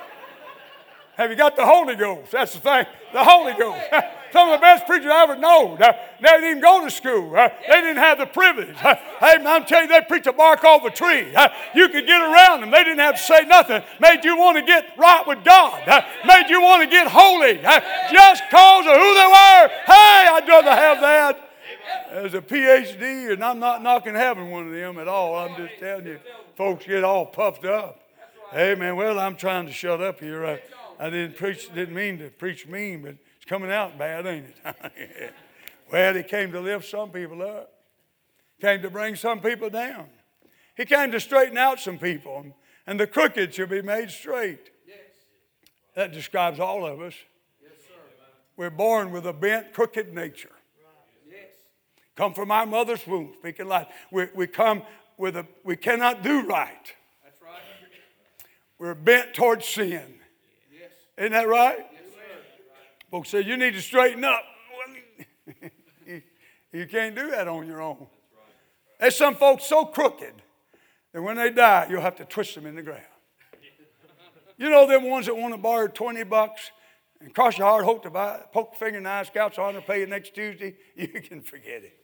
Have you got the Holy Ghost? That's the thing. The Holy Ghost. Some of the best preachers I ever know. They didn't even go to school. They didn't have the privilege. Hey, I'm telling you, they preach a bark off a tree. You could get around them. They didn't have to say nothing. Made you want to get right with God. Made you want to get holy. Just because of who they were. Hey, I'd rather have that. As a PhD, and I'm not knocking having one of them at all. I'm just telling you, folks get all puffed up. Amen. Well, I'm trying to shut up here. I didn't mean to preach mean, but it's coming out bad, ain't it? Well, he came to lift some people up. Came to bring some people down. He came to straighten out some people, and the crooked shall be made straight. That describes all of us. We're born with a bent, crooked nature. Come from our mother's womb, speaking life. We come with we cannot do right. That's right. We're bent towards sin. Yes. Isn't that right? Yes, sir. Folks say, you need to straighten up. Well, you can't do that on your own. Right. There's some folks so crooked that when they die, you'll have to twist them in the ground. You know them ones that want to borrow $20 and cross your heart, hope to buy, poke finger in the eye, scouts on to pay you next Tuesday? You can forget it.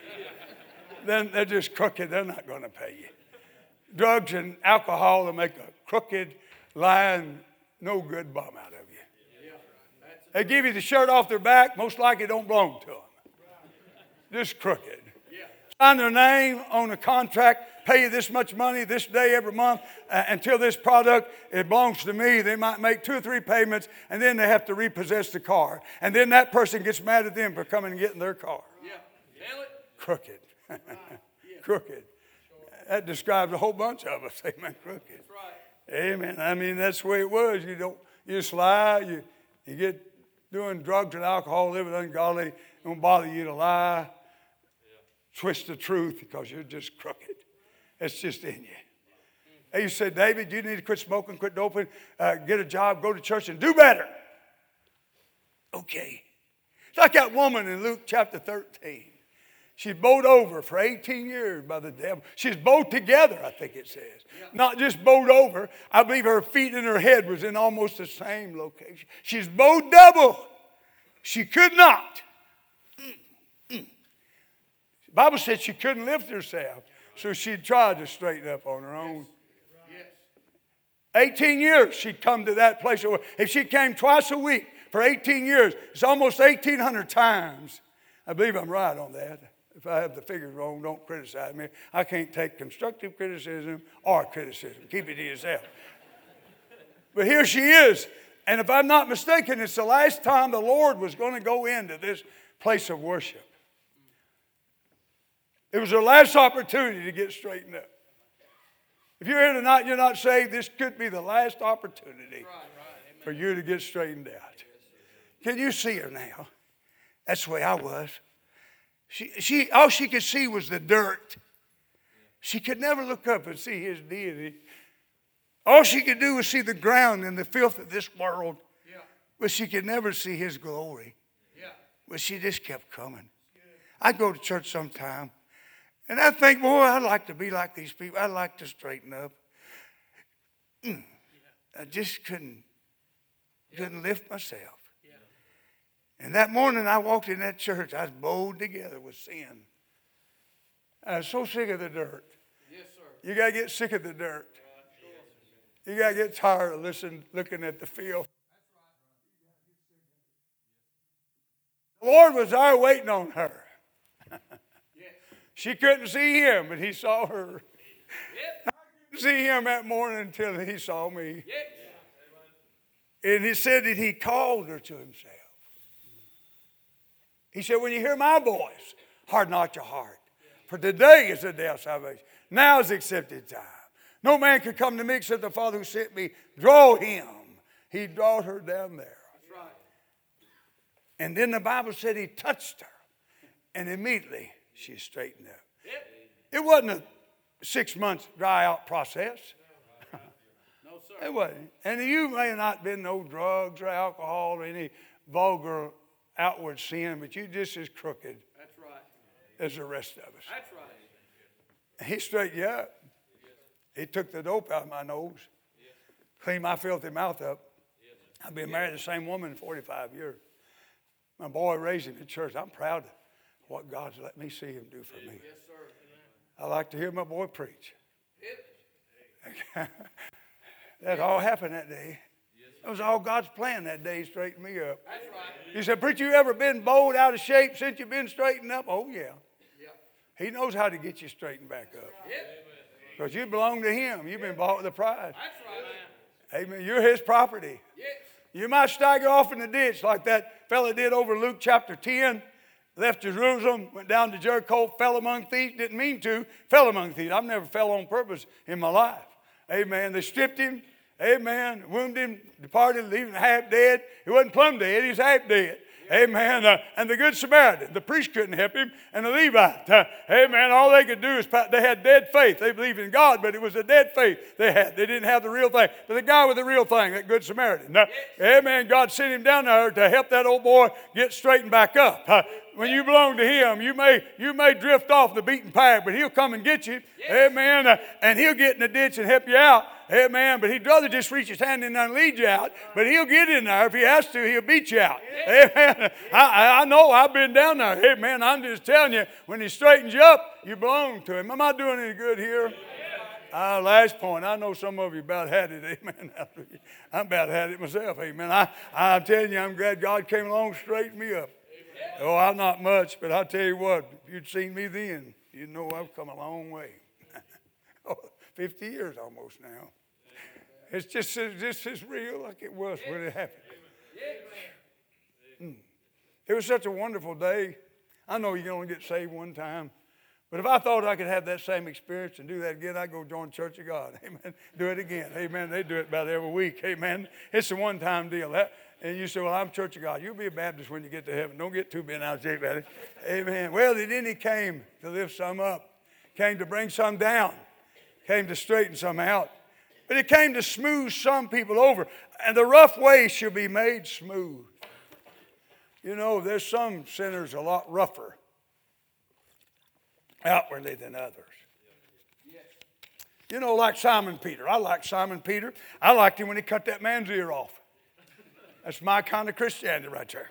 Then they're just crooked. They're not going to pay you. Drugs and alcohol will make a crooked, lying, no good bum out of you. They give you the shirt off their back. Most likely it don't belong to them. Just crooked. Sign their name on a contract. Pay you this much money this day every month until this product, it belongs to me. They might make 2 or 3 payments, and then they have to repossess the car. And then that person gets mad at them for coming and getting their car. Crooked. Crooked. That describes a whole bunch of us. Amen. Crooked. Amen. I mean, that's the way it was. You just lie. You get doing drugs and alcohol, living ungodly. It won't bother you to lie. Twist the truth because you're just crooked. It's just in you. And you say, David, you need to quit smoking, quit doping, get a job, go to church, and do better. Okay. It's like that woman in Luke chapter 13. She's bowed over for 18 years by the devil. She's bowed together, I think it says. Yeah. Not just bowed over. I believe her feet and her head was in almost the same location. She's bowed double. She could not. The Bible said she couldn't lift herself. So she tried to straighten up on her own. 18 years she'd come to that place. If she came twice a week for 18 years, it's almost 1,800 times. I believe I'm right on that. If I have the figures wrong, don't criticize me. I can't take constructive criticism or criticism. Keep it to yourself. But here she is. And if I'm not mistaken, it's the last time the Lord was going to go into this place of worship. It was her last opportunity to get straightened up. If you're here tonight and you're not saved, this could be the last opportunity for you to get straightened out. Can you see her now? That's the way I was. She all she could see was the dirt. She could never look up and see his deity. All she could do was see the ground and the filth of this world. Yeah. But she could never see his glory. Yeah. But she just kept coming. I'd go to church sometime, and I'd think, boy, I'd like to be like these people. I'd like to straighten up. I just couldn't lift myself. And that morning I walked in that church. I was bowed together with sin. I was so sick of the dirt. Yes, sir. You got to get sick of the dirt. You got to get tired of looking at the filth. The Lord was there waiting on her. She couldn't see him, but he saw her. I couldn't see him that morning until he saw me. And he said that he called her to himself. He said, when you hear my voice, harden not your heart. For today is the day of salvation. Now is the accepted time. No man could come to me except the Father who sent me draw him. He drawed her down there. That's right. And then the Bible said he touched her. And immediately she straightened up. Yep. It wasn't a 6 months dry out process. No, sir. It wasn't. And you may not have been no drugs or alcohol or any vulgar outward sin, but you just as crooked. That's right. As the rest of us. That's right. He straightened you up. He took the dope out of my nose, cleaned my filthy mouth up. I've been married to the same woman 45 years. My boy raised him in church. I'm proud of what God's let me see him do for me. Yes, sir. I like to hear my boy preach. That all happened that day. It was all God's plan that day. He straightened me up. That's right. He said, preacher, you ever been bowed out of shape since you've been straightened up? Oh, yeah. He knows how to get you straightened back up. Because you belong to him. You've been bought with a price. That's right. Amen. You're his property. Yes. You might stagger off in the ditch like that fella did over Luke chapter 10. Left Jerusalem, went down to Jericho, fell among thieves. Didn't mean to. Fell among thieves. I've never fell on purpose in my life. Amen. They stripped him. Amen. Wounded him, departed, leaving him half dead. He wasn't plumb dead. He was half dead. Amen. And the Good Samaritan, the priest couldn't help him, and the Levite. Amen. All they could do is, they had dead faith. They believed in God, but it was a dead faith they had. They didn't have the real thing. But the guy with the real thing, that Good Samaritan. Amen. God sent him down there to help that old boy get straightened back up. When you belong to him, you may drift off the beaten path, but he'll come and get you. Amen. And he'll get in the ditch and help you out. Amen. But he'd rather just reach his hand in and lead you out. But he'll get in there. If he has to, he'll beat you out. Amen. I know. I've been down there. Amen. I'm just telling you, when he straightens you up, you belong to him. Am I doing any good here? Last point. I know some of you about had it. Amen. I'm about had it myself. Amen. I'm telling you, I'm glad God came along and straightened me up. Oh, I'm not much, but I'll tell you what, if you'd seen me then, you'd know I've come a long way. 50 years almost now. It's just as real like it was when it happened. It was such a wonderful day. I know you can only get saved one time, But if I thought I could have that same experience and do that again, I'd go join Church of God. Amen. Do it again. Amen. They do it about every week. Amen. It's a one-time deal. And you say, well, I'm Church of God. You'll be a Baptist when you get to heaven. Don't get too bent out of shape about it. Amen. Well, then he came to lift some up, came to bring some down, came to straighten some out. But he came to smooth some people over. And the rough way shall be made smooth. You know, there's some sinners a lot rougher outwardly than others. You know, like Simon Peter. I like Simon Peter. I liked him when he cut that man's ear off. That's my kind of Christianity right there.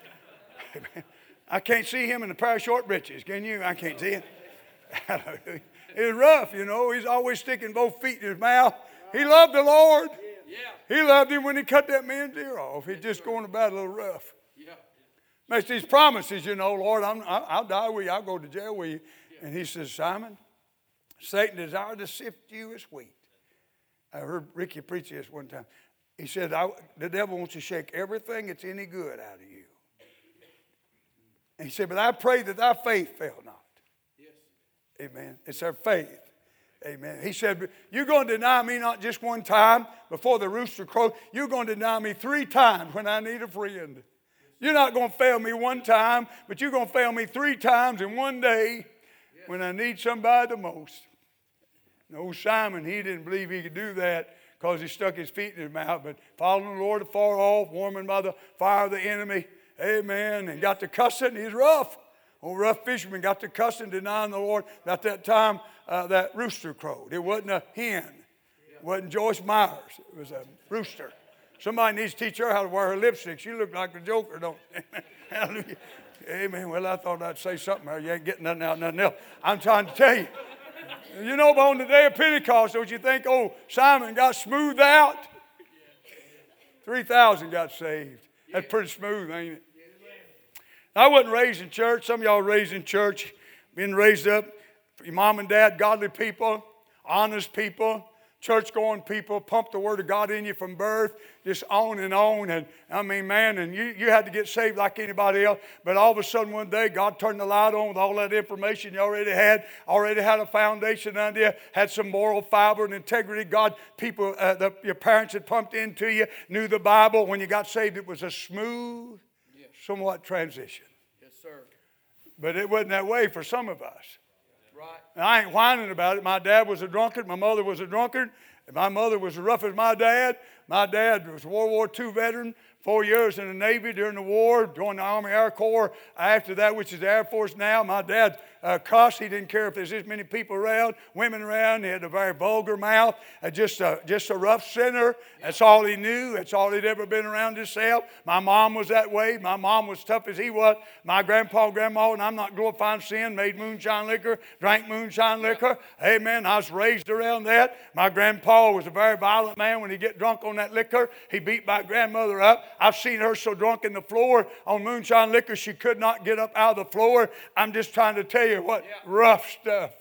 I can't see him in a pair of short breeches. Can you? I can't see it. It's rough, you know. He's always sticking both feet in his mouth. He loved the Lord. He loved him when he cut that man's ear off. He's just going about a little rough. Makes these promises, you know, Lord, I'll die with you. I'll go to jail with you. And he says, Simon, Satan desired to sift you as wheat. I heard Ricky preach this one time. He said, the devil wants to shake everything that's any good out of you. And he said, but I pray that thy faith fail not. Yes. Amen. It's our faith. Amen. He said, you're going to deny me not just one time before the rooster crows. You're going to deny me 3 times when I need a friend. You're not going to fail me one time, but you're going to fail me 3 times in one day when I need somebody the most. And old Simon, he didn't believe he could do that because he stuck his feet in his mouth, but following the Lord afar off, warming by the fire of the enemy, amen, and got to cussing. He's rough. Old rough fisherman got to cussing, denying the Lord. At that time, that rooster crowed. It wasn't a hen. It wasn't Joyce Myers. It was a rooster. Somebody needs to teach her how to wear her lipstick. She looked like the Joker, don't she? Hallelujah. Amen. Well, I thought I'd say something there. You ain't getting nothing out, nothing else. I'm trying to tell you. You know, on the day of Pentecost, don't you think, oh, Simon got smoothed out? 3,000 got saved. That's pretty smooth, ain't it? I wasn't raised in church. Some of y'all raised in church, been raised up. Your mom and dad, godly people, honest people, church-going people, pumped the Word of God in you from birth, just on. And I mean, man, and you had to get saved like anybody else. But all of a sudden one day, God turned the light on with all that information you already had a foundation under you, had some moral fiber and integrity. God, people, your parents had pumped into you, knew the Bible. When you got saved, it was a smooth, somewhat transition. Yes, sir. But it wasn't that way for some of us. Right. And I ain't whining about it. My dad was a drunkard. My mother was a drunkard. And my mother was as rough as my dad. My dad was a World War II veteran, 4 years in the Navy during the war, joined the Army Air Corps after that, which is the Air Force now. My dad cussed. He didn't care if there's this many people around, women around. He had a very vulgar mouth, just a rough sinner. That's all he knew. That's all he'd ever been around himself. My mom was that way. My mom was tough as he was. My grandpa and grandma, and I'm not glorifying sin, made moonshine liquor, drank moonshine liquor. Amen. I was raised around that. My grandpa was a very violent man. When he get drunk on that liquor, he beat my grandmother up. I've seen her so drunk in the floor on moonshine liquor she could not get up out of the floor. I'm just trying to tell you what rough stuff.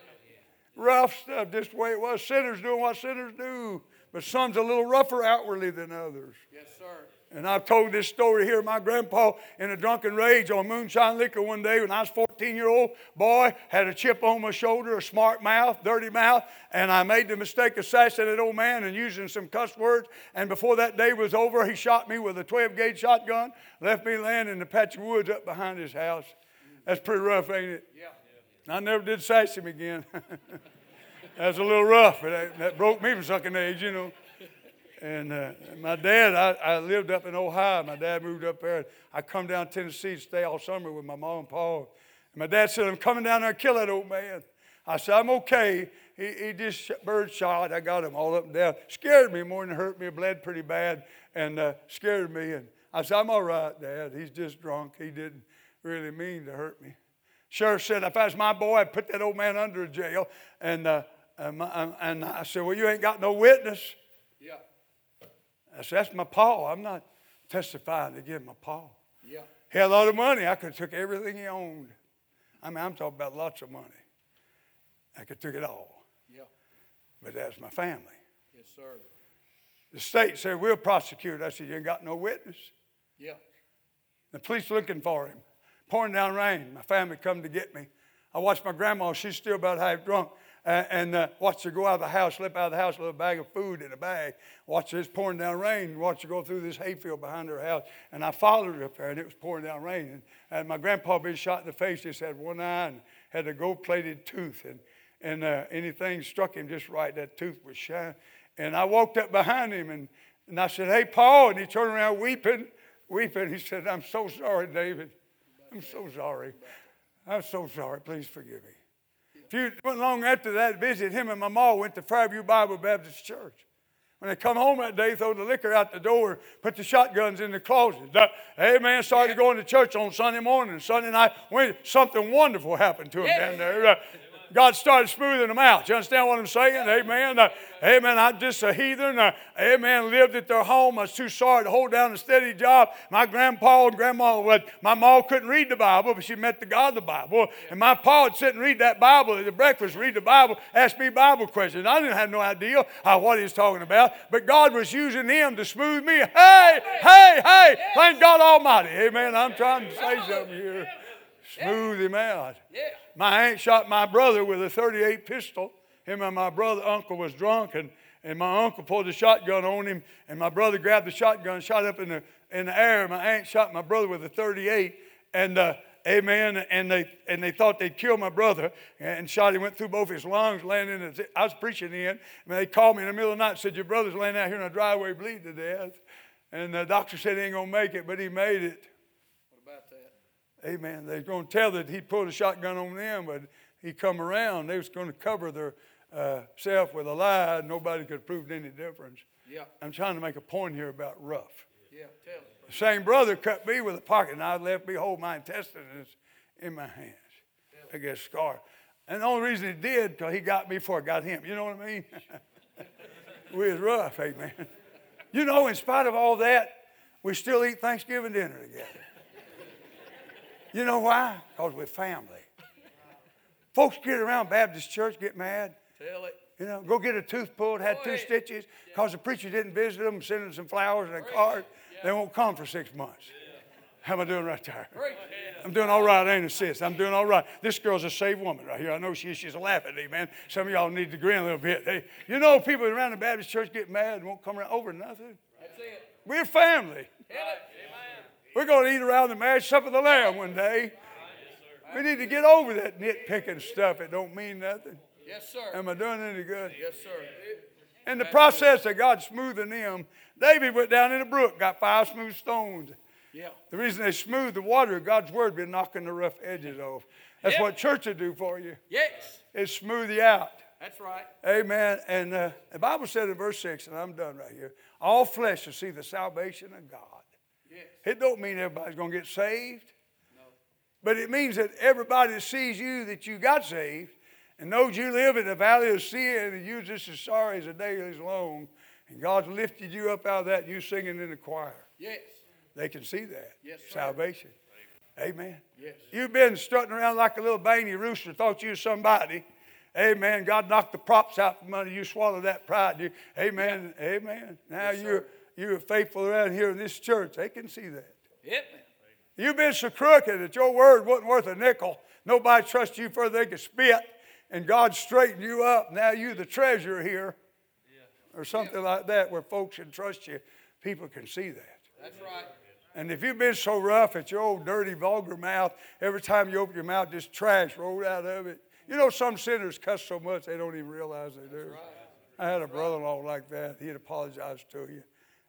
Rough stuff, just the way it was. Sinners doing what sinners do. But some's a little rougher outwardly than others. Yes, sir. And I've told this story here. My grandpa, in a drunken rage on moonshine liquor one day when I was a 14-year-old boy, had a chip on my shoulder, a smart mouth, dirty mouth, and I made the mistake of sassing that old man and using some cuss words. And before that day was over, he shot me with a 12-gauge shotgun, left me laying in the patch of woods up behind his house. That's pretty rough, ain't it? Yeah. I never did sass him again. That's a little rough. That broke me from sucking age, you know. And my dad, I lived up in Ohio. My dad moved up there. I come down to Tennessee to stay all summer with my mom and pa. And my dad said, I'm coming down there to kill that old man. I said, I'm okay. He just bird shot. I got him all up and down. Scared me more than hurt me. Bled pretty bad and scared me. And I said, I'm all right, Dad. He's just drunk. He didn't really mean to hurt me. Sheriff said, if I was my boy, I'd put that old man under a jail. And I said, well, you ain't got no witness. Yeah. I said, that's my pa. I'm not testifying against my pa. Yeah. He had a lot of money. I could have took everything he owned. I mean, I'm talking about lots of money. I could have took it all. Yeah. But that's my family. Yes, sir. The state said, we'll prosecute. I said, you ain't got no witness. Yeah. The police looking for him. Pouring down rain. My family come to get me. I watched my grandma. She's still about half drunk. And watched her go out of the house, slip out of the house, a little bag of food in a bag. Watched her, it's pouring down rain. Watched her go through this hayfield behind her house. And I followed her up there, and it was pouring down rain. And my grandpa been shot in the face, just had one eye and had a gold-plated tooth. And anything struck him just right, that tooth was shining. And I walked up behind him, and I said, "Hey, Paul." And he turned around weeping. He said, "I'm so sorry, David. I'm so sorry. I'm so sorry. Please forgive me." A few went long after that visit, him and my mom went to Fairview Bible Baptist Church. When they come home that day, throw the liquor out the door, put the shotguns in the closet. Amen. Started going to church on Sunday morning. Sunday night, something wonderful happened to them down there. God started smoothing them out. You understand what I'm saying? Amen. Amen. I'm just a heathen. Amen. Lived at their home. I was too sorry to hold down a steady job. My grandpa and grandma, my mom couldn't read the Bible, but she met the God of the Bible. And my pa would sit and read that Bible at the breakfast, read the Bible, ask me Bible questions. I didn't have no idea what he was talking about, but God was using him to smooth me. Hey, hey, hey. Thank God Almighty. Amen. I'm trying to say something here. Smooth him out. My aunt shot my brother with a .38 pistol. Him and my uncle was drunk, and my uncle pulled the shotgun on him, and my brother grabbed the shotgun, shot up in the air. My aunt shot my brother with a .38, and amen. And they thought they'd kill my brother, and shot him, went through both his lungs, landing. I was preaching in, and they called me in the middle of the night and said, "Your brother's laying out here in a driveway bleeding to death." And the doctor said he ain't gonna make it, but he made it. Amen. They was going to tell that he pulled a shotgun on them, but he come around. They was going to cover their self with a lie. Nobody could prove any difference. Yeah. I'm trying to make a point here about rough. Yeah, tell it. The same brother cut me with a pocket knife, left me hold my intestines in my hands. I guess scar. And the only reason he did, because he got me before I got him. You know what I mean? We was rough, amen. You know, in spite of all that, we still eat Thanksgiving dinner together. You know why? Because we're family. Folks get around Baptist church, get mad. Tell it. You know, go get a tooth pulled, had 2 stitches, because the preacher didn't visit them, send them some flowers and a card. They won't come for 6 months. How am I doing right there? I'm doing all right, ain't it, sis? I'm doing all right. This girl's a saved woman right here. I know she's laughing at me, man. Some of y'all need to grin a little bit. You know, people around the Baptist church get mad and won't come around over nothing. That's it. We're family. Tell it. We're going to eat around the marriage supper of the Lamb one day. We need to get over that nitpicking stuff. It don't mean nothing. Yes, sir. Am I doing any good? Yes, sir. In the process of God smoothing them, David went down in the brook, got 5 smooth stones. Yeah. The reason they smooth the water, God's word been knocking the rough edges off. That's what church will do for you. Yes. It smooth you out. That's right. Amen. And the Bible said in verse 6, and I'm done right here, all flesh will see the salvation of God. Yes. It don't mean everybody's going to get saved. No. But it means that everybody that sees you that you got saved and knows you live in the valley of sin and you're just as sorry as the day is long, and God's lifted you up out of that and you singing in the choir. Yes. They can see that. Yes, sir. Salvation. Amen. Yes. You've been strutting around like a little bangy rooster, thought you was somebody. Amen. God knocked the props out from under you, swallowed that pride. Amen. Yeah. Amen. Now yes, you're faithful around here in this church. They can see that. Yep. You've been so crooked that your word wasn't worth a nickel. Nobody trusts you further they could spit. And God straightened you up. Now you're the treasurer here. Yeah. Or something like that where folks can trust you. People can see that. That's right. And if you've been so rough at your old dirty, vulgar mouth, every time you open your mouth, just trash rolled out of it. You know, some sinners cuss so much they don't even realize they do. Right. I had a brother-in-law like that. He'd apologize to you.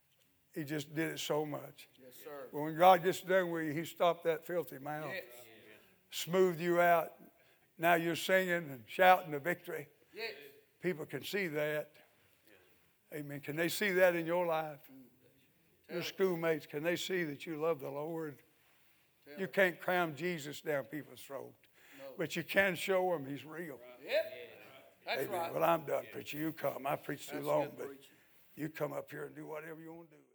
He just did it so much. Yes, sir. But when God gets done with you, he stopped that filthy mouth. Yes. Smoothed you out. Now you're singing and shouting the victory. Yes. People can see that. Amen. Can they see that in your life? Your schoolmates, can they see that you love the Lord? You can't cram Jesus down people's throats. No. But you can show them he's real. Yep. That's Amen. right. Well, I'm done preaching. You come. I preached too long, but preaching. you come up here and do whatever you want to do.